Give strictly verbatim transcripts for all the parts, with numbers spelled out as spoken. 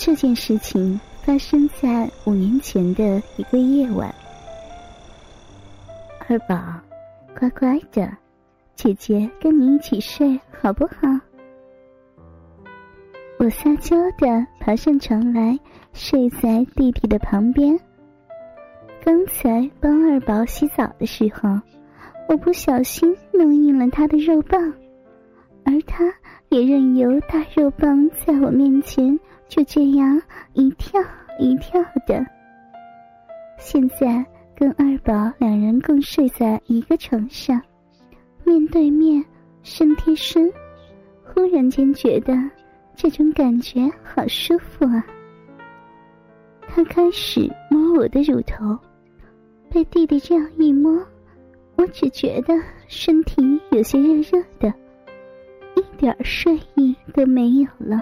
这件事情发生在五年前的一个夜晚。二宝，乖乖的，姐姐跟你一起睡好不好？我撒娇的爬上床来，睡在弟弟的旁边。刚才帮二宝洗澡的时候，我不小心弄硬了他的肉棒，而他也任由大肉棒在我面前就这样一跳一跳的。现在跟二宝两人共睡在一个床上，面对面，身贴身，忽然间觉得这种感觉好舒服啊。他开始摸我的乳头，被弟弟这样一摸，我只觉得身体有些热热的，一点睡意都没有了。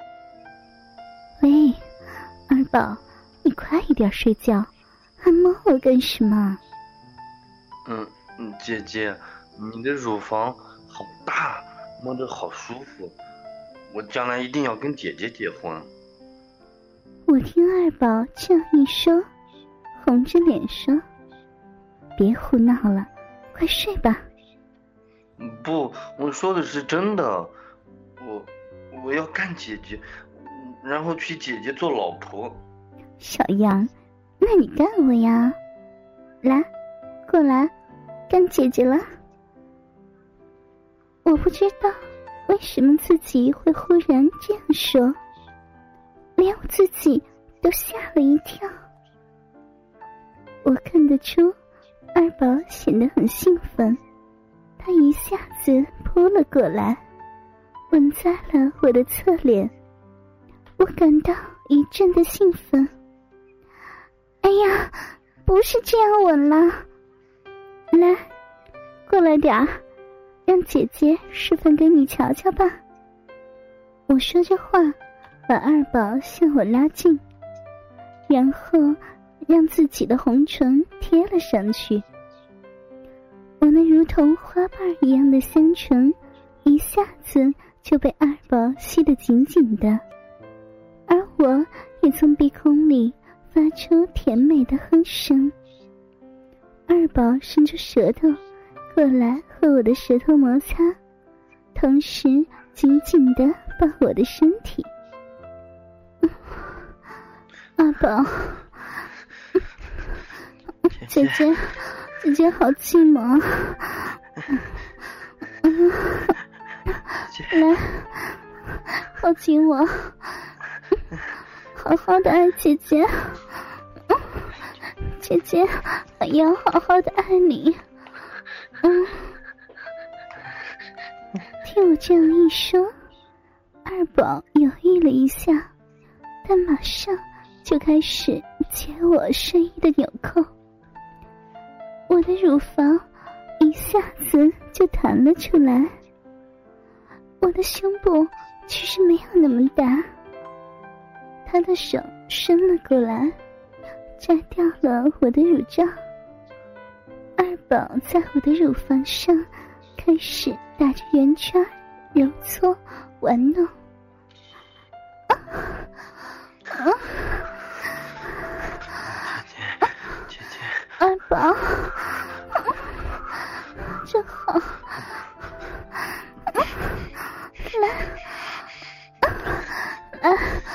喂，二宝，你快一点睡觉，还摸我干什么？ 嗯嗯，姐姐，你的乳房好大，摸着好舒服，我将来一定要跟姐姐结婚。 我听二宝这样一说，红着脸说：别胡闹了，快睡吧。 不，我说的是真的，我我要干姐姐，然后娶姐姐做老婆。 小杨，那你干我呀？来，过来，干姐姐了。我不知道为什么自己会忽然这样说，连我自己都吓了一跳。我看得出二宝显得很兴奋，他一下子扑了过来，吻在了我的侧脸。我感到一阵的兴奋。哎呀，不是这样吻了，来，过来点儿，让姐姐示范给你瞧瞧吧。我说着话，把二宝向我拉近，然后让自己的红唇贴了上去。我那如同花瓣一样的香唇一下子就被二宝吸得紧紧的，而我也从鼻孔里发出甜美的哼声。二宝伸出舌头过来和我的舌头摩擦，同时紧紧地抱我的身体。二宝，姐姐，姐姐好寂寞。来，抱紧我，好好的爱姐姐，姐姐还要好好的爱你。嗯，听我这样一说，二宝犹豫了一下，但马上就开始解我睡衣的纽扣。我的乳房一下子就弹了出来，我的胸部其实没有那么大。他的手伸了过来，摘掉了我的乳罩。二宝在我的乳房上开始打着圆圈，揉搓玩弄。啊啊！ 姐姐，姐姐， 二宝，真好，来，来，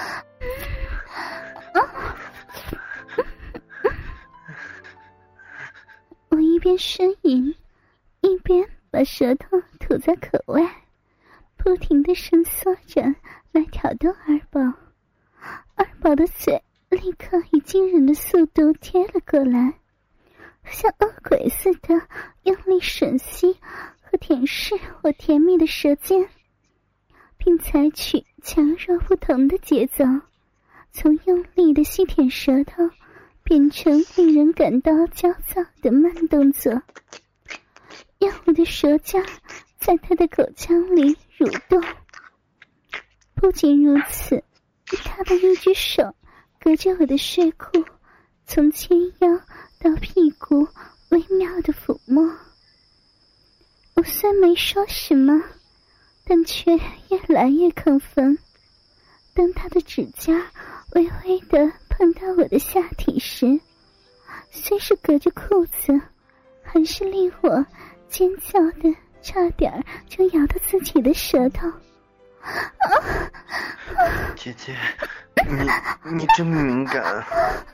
我一边呻吟，一边把舌头吐在口外，不停地伸缩着来挑逗二宝。二宝的嘴立刻以惊人的速度贴了过来，像恶鬼似的用力吮吸和舔舐我甜蜜的舌尖，并采取强弱不同的节奏，从用力的吸舔舌头变成令人感到焦躁的慢动作，让我的舌尖在他的口腔里蠕动。不仅如此，他的一只手隔着我的睡裤，从前腰到屁股微妙的抚摸。我虽没说什么，但却越来越亢奋。当他的指甲微微的碰到我的下体时，虽是隔着裤子，还是令我尖叫的差点就咬到自己的舌头。啊啊、 姐姐，你你真敏感。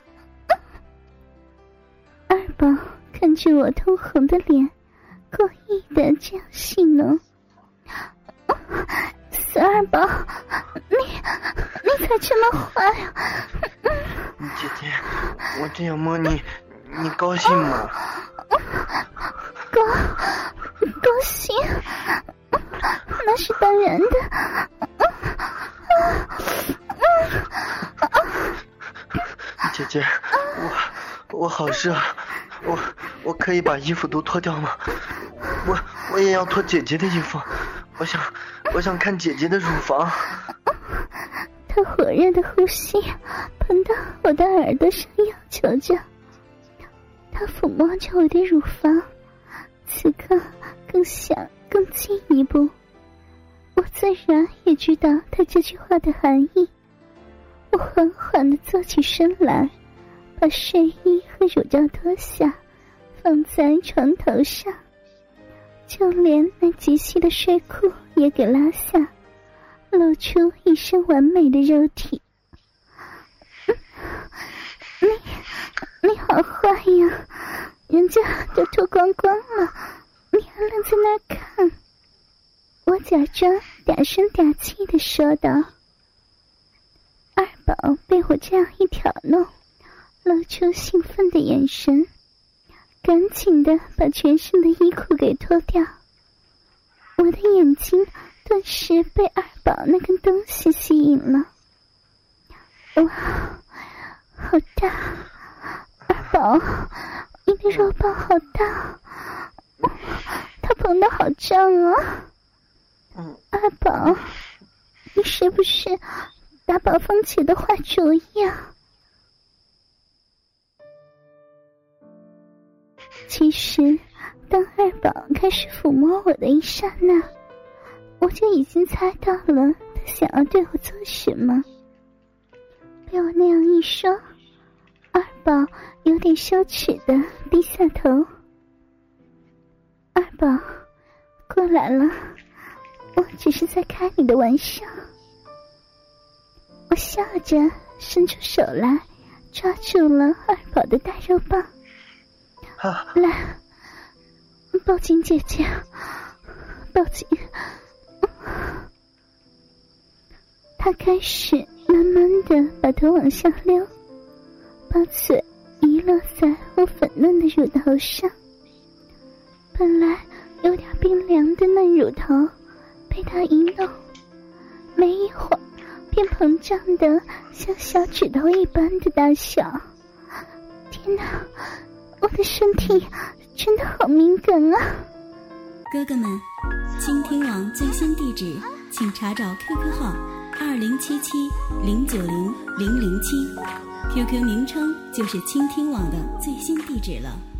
二宝看着我通红的脸，故意的这样戏弄。死二宝，你你才这么坏啊！ 姐姐，我这样摸你，你高兴吗？ 高高兴，那是当然的。 姐姐，我我好热，我我可以把衣服都脱掉吗？我我也要脱姐姐的衣服，我想我想看姐姐的乳房。 他火热的呼吸喷到我的耳朵上，要求着。他抚摸着我的乳房，此刻更想更进一步。我自然也知道他这句话的含义。我缓缓地坐起身来，把睡衣和乳罩脱下，放在床头上，就连那极细的睡裤也给拉下，露出一身完美的肉体。你你好坏呀，人家都脱光光了，你还愣在那儿看。我假装嗲声嗲气地说道。二宝被我这样一挑弄，露出兴奋的眼神，赶紧的把全身的衣裤给脱掉。我的眼睛顿时被二宝那根东西吸引了。哇，好大！二宝，你的肉棒好大，它膨得好胀啊！二宝，你是不是打宝凤姐的坏主意啊？其实当二宝开始抚摸我的一刹那，我就已经猜到了他想要对我做什么。被我那样一说，二宝有点羞耻的低下头。二宝，过来了，我只是在开你的玩笑。我笑着伸出手来，抓住了二宝的大肉棒。 啊、 来，抱紧姐姐，抱紧。他开始慢慢的把头往下溜，把嘴遗落在我粉嫩的乳头上。本来有点冰凉的嫩乳头被他一弄，没一会儿便膨胀的像小指头一般的大小。天哪，我的身体真的好敏感啊！ 哥哥们，倾听网最新地址请查找 Q Q 号二零七七零九零零零七 ，Q Q 名称就是倾听网的最新地址了。